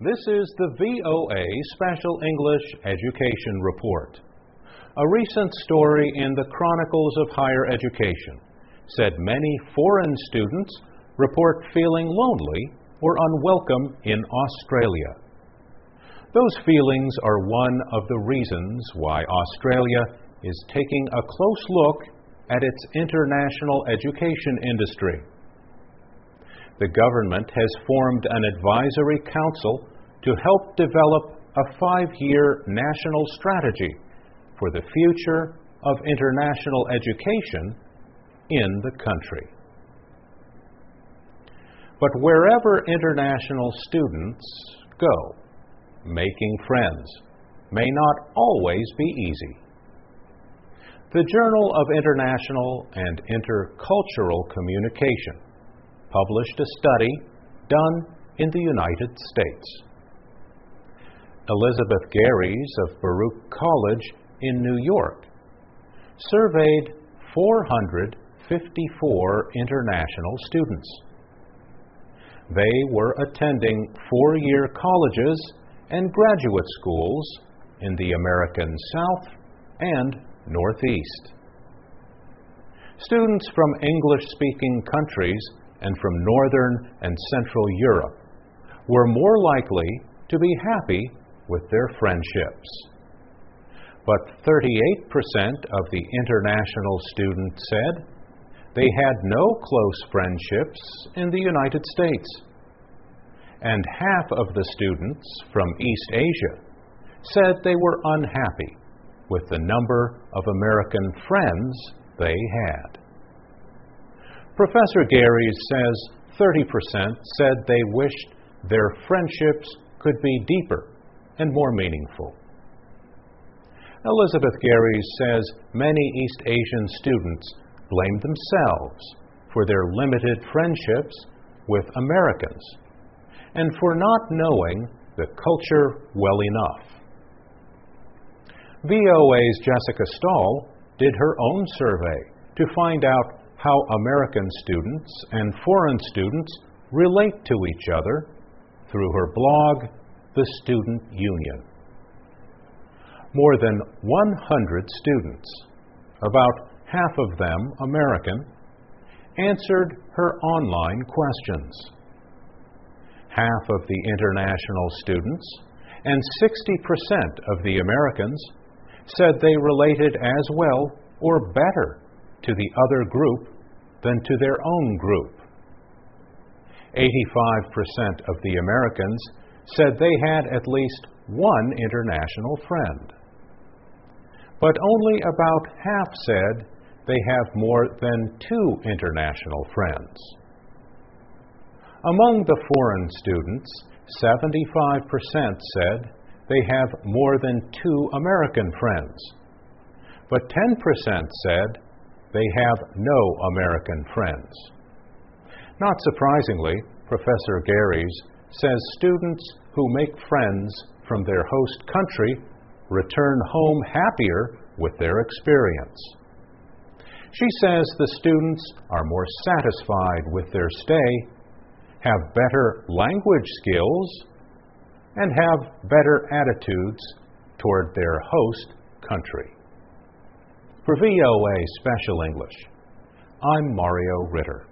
This is the VOA Special English Education Report. A recent story in the Chronicles of Higher Education said many foreign students report feeling lonely or unwelcome in Australia. Those feelings are one of the reasons why Australia is taking a close look at its international education industry. The government has formed an advisory council to help develop a 5-year national strategy for the future of international education in the country. But wherever international students go, making friends may not always be easy. The Journal of International and Intercultural Communication published a study done in the United States. Elizabeth Garies of Baruch College in New York surveyed 454 international students. They were attending 4-year colleges and graduate schools in the American South and Northeast. Students from English-speaking countries and from Northern and Central Europe were more likely to be happy with their friendships. But 38% of the international students said they had no close friendships in the United States. And half of the students from East Asia said they were unhappy with the number of American friends they had. Professor Garies says 30% said they wished their friendships could be deeper and more meaningful. Elizabeth Garies says many East Asian students blame themselves for their limited friendships with Americans and for not knowing the culture well enough. VOA's Jessica Stahl did her own survey to find out how American students and foreign students relate to each other through her blog, The Student Union. More than 100 students, about half of them American, answered her online questions. Half of the international students and 60% of the Americans said they related as well or better to the other group than to their own group. 85% of the Americans said they had at least one international friend. But only about half said they have more than 2 international friends. Among the foreign students, 75% said they have more than 2 American friends, but 10% said they have no American friends. Not surprisingly, Professor Garies says students who make friends from their host country return home happier with their experience. She says the students are more satisfied with their stay, have better language skills, and have better attitudes toward their host country. For VOA Special English, I'm Mario Ritter.